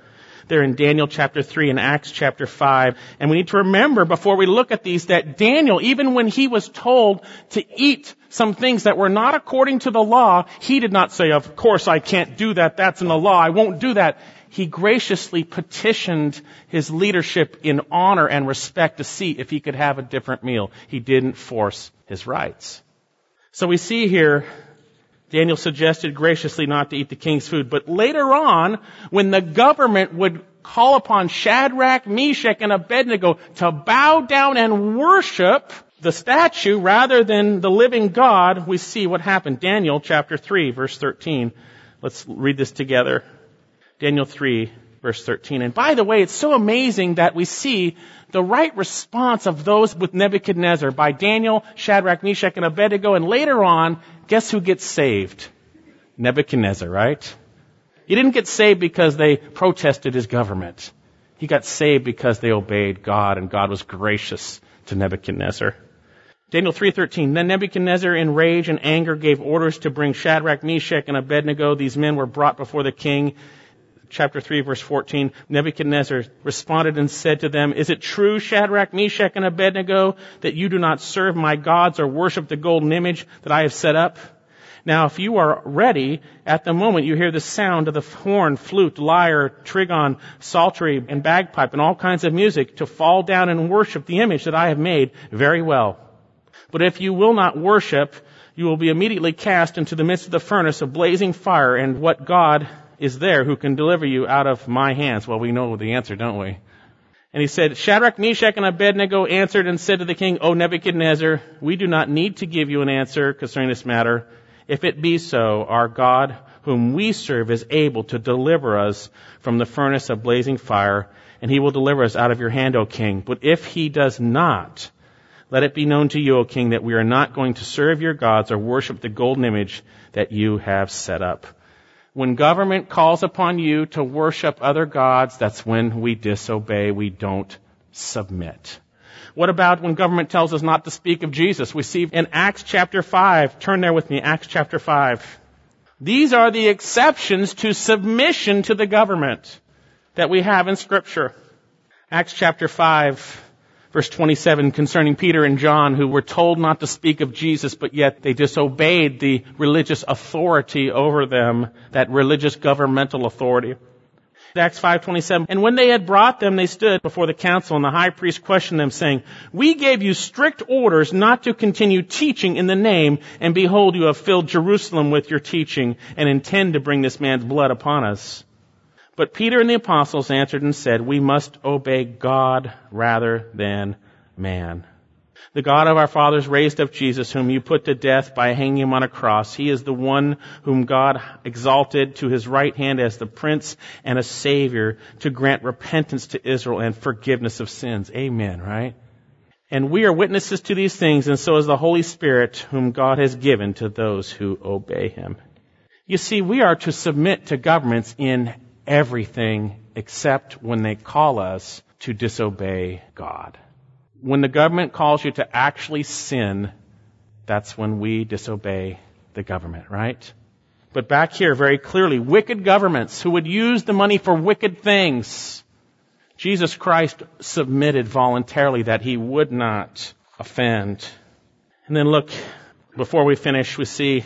there in Daniel chapter three and Acts chapter five. And we need to remember before we look at these that Daniel, even when he was told to eat some things that were not according to the law, he did not say, of course I can't do that, that's in the law, I won't do that. He graciously petitioned his leadership in honor and respect to see if he could have a different meal. He didn't force his rights. So we see here, Daniel suggested graciously not to eat the king's food. But later on, when the government would call upon Shadrach, Meshach, and Abednego to bow down and worship the statue rather than the living God, we see what happened. Daniel chapter three, verse thirteen. Let's read this together. Daniel three, verse thirteen. And by the way, it's so amazing that we see the right response of those with Nebuchadnezzar by Daniel, Shadrach, Meshach, and Abednego. And later on, guess who gets saved? Nebuchadnezzar, right? He didn't get saved because they protested his government. He got saved because they obeyed God, and God was gracious to Nebuchadnezzar. Daniel three thirteen. Then Nebuchadnezzar in rage and anger gave orders to bring Shadrach, Meshach, and Abednego. These men were brought before the king. Chapter three, verse fourteen, Nebuchadnezzar responded and said to them, is it true, Shadrach, Meshach, and Abednego, that you do not serve my gods or worship the golden image that I have set up? Now, if you are ready, at the moment you hear the sound of the horn, flute, lyre, trigon, psaltery, and bagpipe, and all kinds of music, to fall down and worship the image that I have made, very well. But if you will not worship, you will be immediately cast into the midst of the furnace of blazing fire, and what God is there who can deliver you out of my hands? Well, we know the answer, don't we? And he said, Shadrach, Meshach, and Abednego answered and said to the king, O Nebuchadnezzar, we do not need to give you an answer concerning this matter. If it be so, our God, whom we serve, is able to deliver us from the furnace of blazing fire, and he will deliver us out of your hand, O king. But if he does not, let it be known to you, O king, that we are not going to serve your gods or worship the golden image that you have set up. When government calls upon you to worship other gods, that's when we disobey. We don't submit. What about when government tells us not to speak of Jesus? We see in Acts chapter five. Turn there with me, Acts chapter five. These are the exceptions to submission to the government that we have in Scripture. Acts chapter five. Verse twenty-seven, concerning Peter and John, who were told not to speak of Jesus, but yet they disobeyed the religious authority over them, that religious governmental authority. Acts five twenty-seven, and when they had brought them, they stood before the council, and the high priest questioned them, saying, we gave you strict orders not to continue teaching in the name, and behold, you have filled Jerusalem with your teaching, and intend to bring this man's blood upon us. But Peter and the apostles answered and said, we must obey God rather than man. The God of our fathers raised up Jesus, whom you put to death by hanging him on a cross. He is the one whom God exalted to his right hand as the Prince and a Savior to grant repentance to Israel and forgiveness of sins. Amen, right? And we are witnesses to these things, and so is the Holy Spirit, whom God has given to those who obey him. You see, we are to submit to governments in everything except when they call us to disobey God. When the government calls you to actually sin, that's when we disobey the government, right? But back here, very clearly, wicked governments who would use the money for wicked things. Jesus Christ submitted voluntarily that he would not offend. And then look, before we finish, we see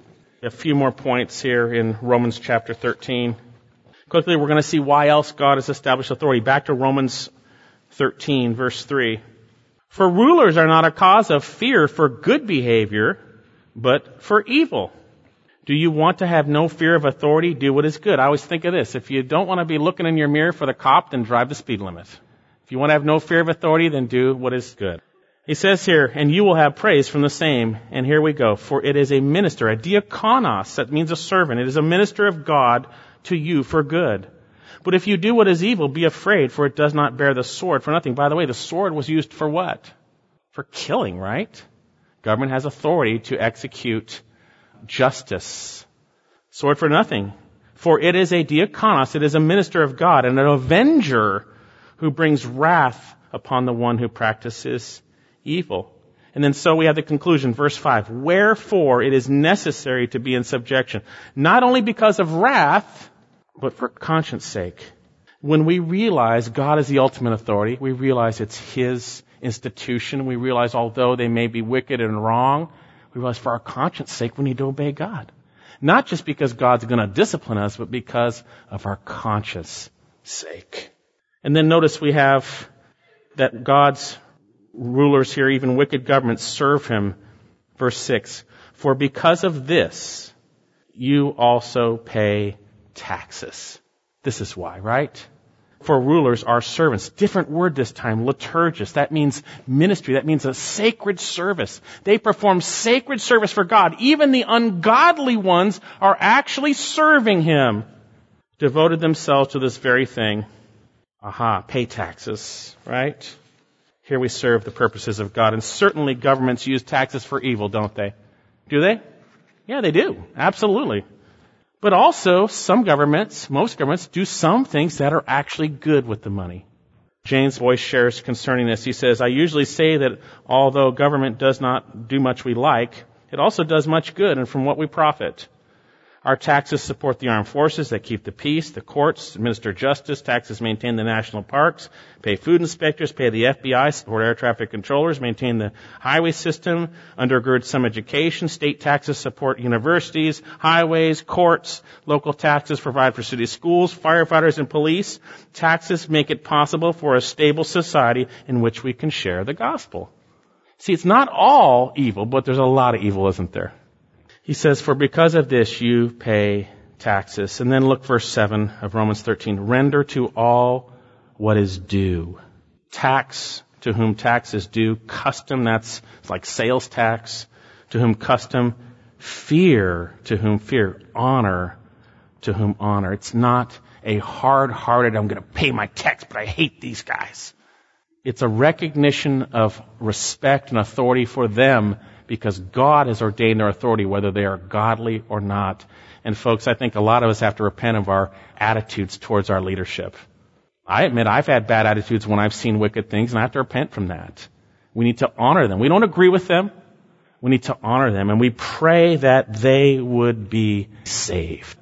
a few more points here in Romans chapter thirteen. Quickly, we're going to see why else God has established authority. Back to Romans thirteen, verse three. For rulers are not a cause of fear for good behavior, but for evil. Do you want to have no fear of authority? Do what is good. I always think of this. If you don't want to be looking in your mirror for the cop, then drive the speed limit. If you want to have no fear of authority, then do what is good. He says here, and you will have praise from the same. And here we go. For it is a minister, a diakonos, that means a servant. It is a minister of God to you for good. But if you do what is evil, be afraid, for it does not bear the sword for nothing. By the way, the sword was used for what? For killing, right? Government has authority to execute justice. Sword for nothing. For it is a diakonos, it is a minister of God, and an avenger who brings wrath upon the one who practices evil. And then so we have the conclusion, verse five. Wherefore it is necessary to be in subjection, not only because of wrath, but for conscience sake. When we realize God is the ultimate authority, we realize it's His institution. We realize although they may be wicked and wrong, we realize for our conscience sake we need to obey God. Not just because God's going to discipline us, but because of our conscience sake. And then notice we have that God's rulers here, even wicked governments, serve Him. Verse six, for because of this, you also pay taxes. This is why, right? For rulers are servants. Different word this time, liturgist. That means ministry. That means a sacred service. They perform sacred service for God. Even the ungodly ones are actually serving Him. Devoted themselves to this very thing. Aha, pay taxes, right? Here we serve the purposes of God. And certainly governments use taxes for evil, don't they? Do they? Yeah, they do. Absolutely. But also, some governments, most governments, do some things that are actually good with the money. James Boyce shares concerning this. He says, I usually say that although government does not do much we like, it also does much good and from what we profit. Our taxes support the armed forces that keep the peace, the courts, administer justice, taxes maintain the national parks, pay food inspectors, pay the F B I, support air traffic controllers, maintain the highway system, undergird some education, state taxes support universities, highways, courts, local taxes provide for city schools, firefighters and police. Taxes make it possible for a stable society in which we can share the gospel. See, it's not all evil, but there's a lot of evil, isn't there? He says, for because of this you pay taxes. And then look verse seven of Romans thirteen. Render to all what is due. Tax, to whom tax is due. Custom, that's it's like sales tax. To whom custom. Fear, to whom fear. Honor, to whom honor. It's not a hard-hearted, I'm going to pay my tax, but I hate these guys. It's a recognition of respect and authority for them because God has ordained their authority, whether they are godly or not. And folks, I think a lot of us have to repent of our attitudes towards our leadership. I admit I've had bad attitudes when I've seen wicked things, and I have to repent from that. We need to honor them. We don't agree with them. We need to honor them, and we pray that they would be saved.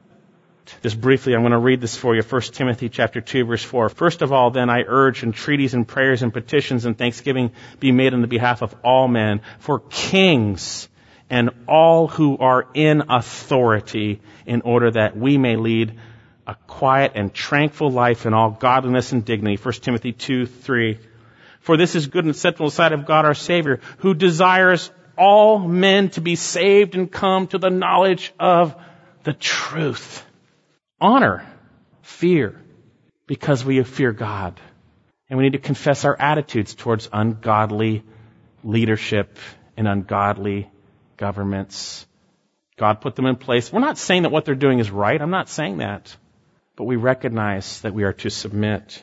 Just briefly, I'm going to read this for you. First Timothy chapter two, verse four. First of all, then I urge entreaties and prayers and petitions and thanksgiving be made on the behalf of all men, for kings and all who are in authority, in order that we may lead a quiet and tranquil life in all godliness and dignity. First Timothy two, three. For this is good and acceptable in the sight of God our Savior, who desires all men to be saved and come to the knowledge of the truth. Honor, fear, because we fear God. And we need to confess our attitudes towards ungodly leadership and ungodly governments. God put them in place. We're not saying that what they're doing is right. I'm not saying that. But we recognize that we are to submit.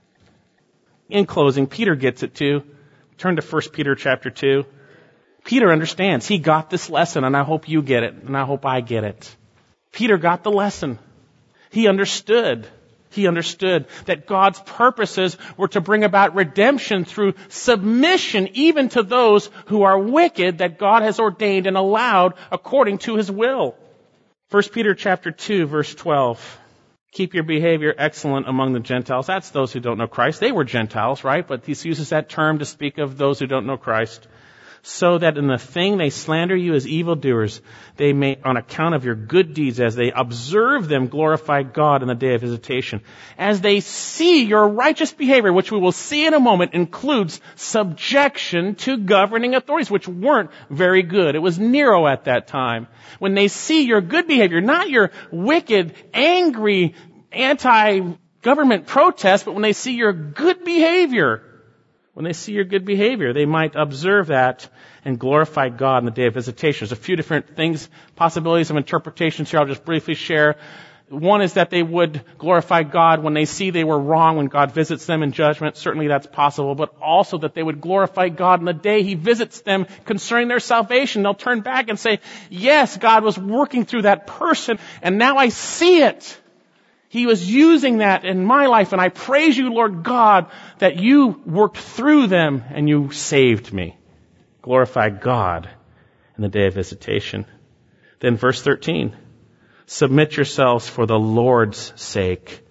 In closing, Peter gets it too. Turn to First Peter chapter two. Peter understands. He got this lesson, and I hope you get it, and I hope I get it. Peter got the lesson. He understood. He understood that God's purposes were to bring about redemption through submission even to those who are wicked that God has ordained and allowed according to His will. First Peter chapter two, verse twelve. Keep your behavior excellent among the Gentiles. That's those who don't know Christ. They were Gentiles, right? But he uses that term to speak of those who don't know Christ. So that in the thing they slander you as evildoers, they may, on account of your good deeds, as they observe them, glorify God in the day of visitation. As they see your righteous behavior, which we will see in a moment, includes subjection to governing authorities, which weren't very good. It was Nero at that time. When they see your good behavior, not your wicked, angry, anti-government protest, but when they see your good behavior, When they see your good behavior, they might observe that and glorify God in the day of visitation. There's a few different things, possibilities of interpretations here I'll just briefly share. One is that they would glorify God when they see they were wrong when God visits them in judgment. Certainly that's possible. But also that they would glorify God in the day He visits them concerning their salvation. They'll turn back and say, yes, God was working through that person, and now I see it. He was using that in my life, and I praise you, Lord God, that you worked through them and you saved me. Glorify God in the day of visitation. Then verse thirteen, submit yourselves for the Lord's sake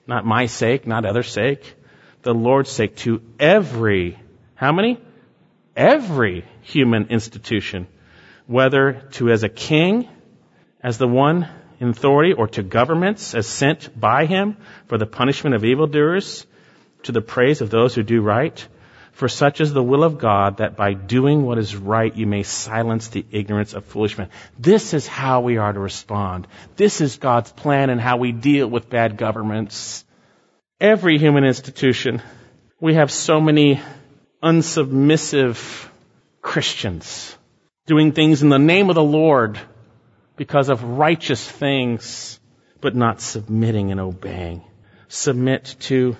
Not my sake, not others' sake. The Lord's sake, to every, how many? Every human institution, whether to as a king, as the one in authority, or to governments as sent by him for the punishment of evildoers, to the praise of those who do right. For such is the will of God, that by doing what is right you may silence the ignorance of foolish men. This is how we are to respond. This is God's plan and how we deal with bad governments. Every human institution. We have so many unsubmissive Christians doing things in the name of the Lord because of righteous things, but not submitting and obeying. Submit to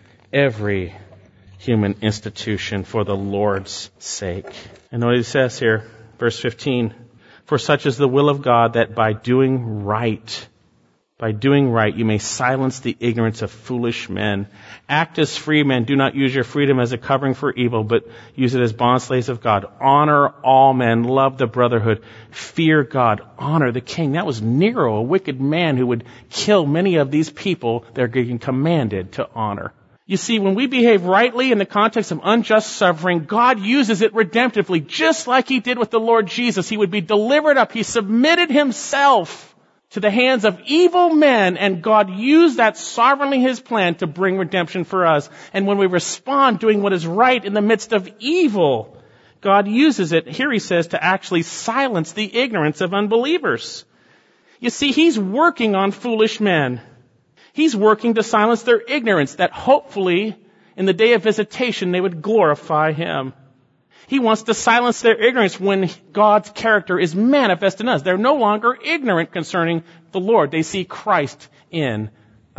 every human institution for the Lord's sake. And what he says here, verse fifteen, for such is the will of God, that by doing right, by doing right, you may silence the ignorance of foolish men. Act as free men. Do not use your freedom as a covering for evil, but use it as bondslaves of God. Honor all men. Love the brotherhood. Fear God. Honor the king. That was Nero, a wicked man who would kill many of these people they're getting commanded to honor. You see, when we behave rightly in the context of unjust suffering, God uses it redemptively, just like he did with the Lord Jesus. He would be delivered up. He submitted himself to the hands of evil men, and God used that sovereignly his plan to bring redemption for us. And when we respond doing what is right in the midst of evil, God uses it, here he says, to actually silence the ignorance of unbelievers. You see, he's working on foolish men. He's working to silence their ignorance, that hopefully in the day of visitation they would glorify him. He wants to silence their ignorance when God's character is manifest in us. They're no longer ignorant concerning the Lord. They see Christ in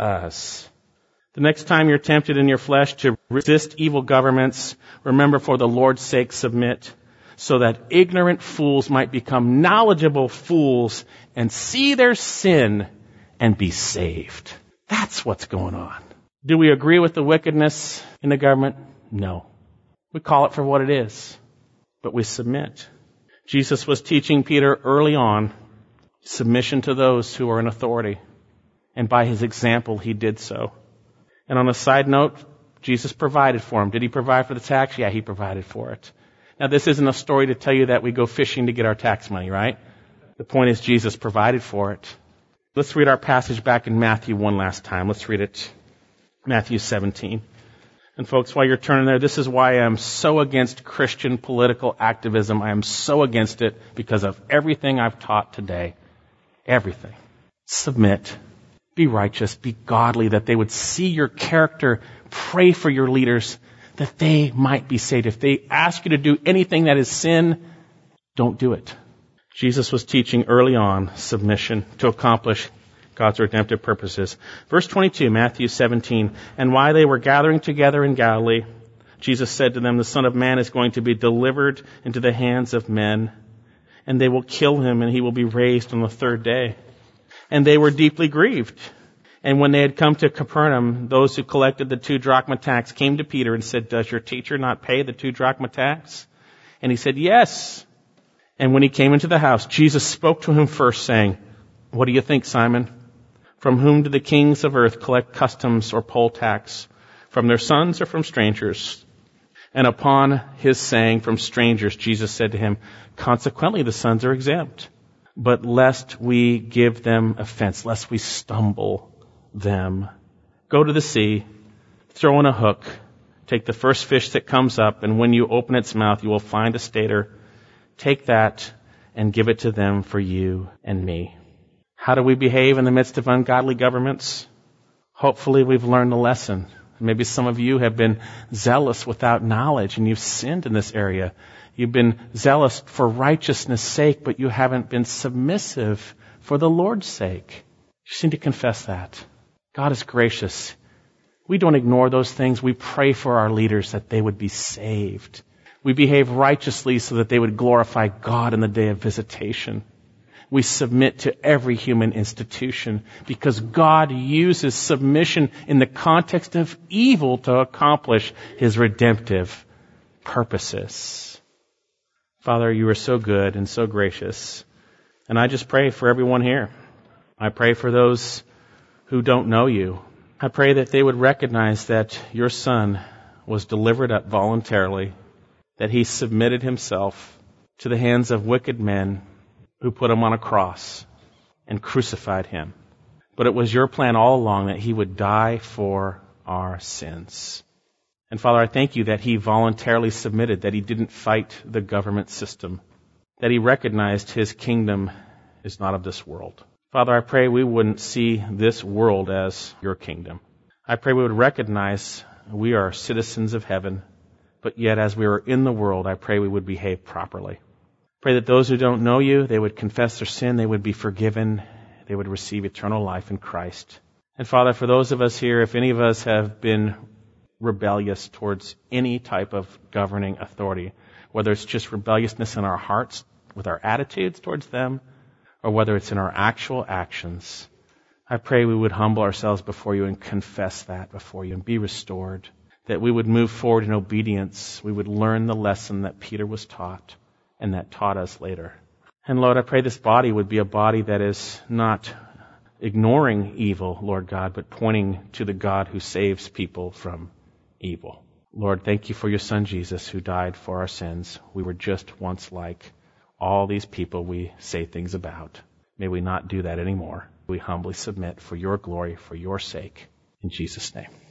us. The next time you're tempted in your flesh to resist evil governments, remember, for the Lord's sake, submit, so that ignorant fools might become knowledgeable fools and see their sin and be saved. That's what's going on. Do we agree with the wickedness in the government? No. We call it for what it is, but we submit. Jesus was teaching Peter early on submission to those who are in authority, and by his example, he did so. And on a side note, Jesus provided for him. Did he provide for the tax? Yeah, he provided for it. Now, this isn't a story to tell you that we go fishing to get our tax money, right? The point is Jesus provided for it. Let's read our passage back in Matthew one last time. Let's read it. Matthew seventeen. And folks, while you're turning there, this is why I'm so against Christian political activism. I am so against it because of everything I've taught today. Everything. Submit. Be righteous. Be godly, that they would see your character. Pray for your leaders, that they might be saved. If they ask you to do anything that is sin, don't do it. Jesus was teaching early on submission to accomplish God's redemptive purposes. Verse twenty-two, Matthew seventeen. And while they were gathering together in Galilee, Jesus said to them, the Son of Man is going to be delivered into the hands of men, and they will kill him, and he will be raised on the third day. And they were deeply grieved. And when they had come to Capernaum, those who collected the two drachma tax came to Peter and said, does your teacher not pay the two drachma tax? And he said, yes. And when he came into the house, Jesus spoke to him first, saying, what do you think, Simon? From whom do the kings of earth collect customs or poll tax? From their sons or from strangers? And upon his saying, from strangers, Jesus said to him, consequently the sons are exempt. But lest we give them offense, lest we stumble them, go to the sea, throw in a hook, take the first fish that comes up, and when you open its mouth, you will find a stater. Take that and give it to them for you and me. How do we behave in the midst of ungodly governments? Hopefully we've learned a lesson. Maybe some of you have been zealous without knowledge and you've sinned in this area. You've been zealous for righteousness' sake, but you haven't been submissive for the Lord's sake. You just need to confess that. God is gracious. We don't ignore those things. We pray for our leaders that they would be saved. We behave righteously so that they would glorify God in the day of visitation. We submit to every human institution because God uses submission in the context of evil to accomplish his redemptive purposes. Father, you are so good and so gracious. And I just pray for everyone here. I pray for those who don't know you. I pray that they would recognize that your Son was delivered up voluntarily, that he submitted himself to the hands of wicked men who put him on a cross and crucified him. But it was your plan all along that he would die for our sins. And Father, I thank you that he voluntarily submitted, that he didn't fight the government system, that he recognized his kingdom is not of this world. Father, I pray we wouldn't see this world as your kingdom. I pray we would recognize we are citizens of heaven, but yet as we are in the world, I pray we would behave properly. Pray that those who don't know you, they would confess their sin, they would be forgiven, they would receive eternal life in Christ. And Father, for those of us here, if any of us have been rebellious towards any type of governing authority, whether it's just rebelliousness in our hearts with our attitudes towards them, or whether it's in our actual actions, I pray we would humble ourselves before you and confess that before you and be restored, that we would move forward in obedience, we would learn the lesson that Peter was taught and that taught us later. And Lord, I pray this body would be a body that is not ignoring evil, Lord God, but pointing to the God who saves people from evil. Lord, thank you for your Son Jesus who died for our sins. We were just once like all these people we say things about. May we not do that anymore. We humbly submit for your glory, for your sake. In Jesus' name.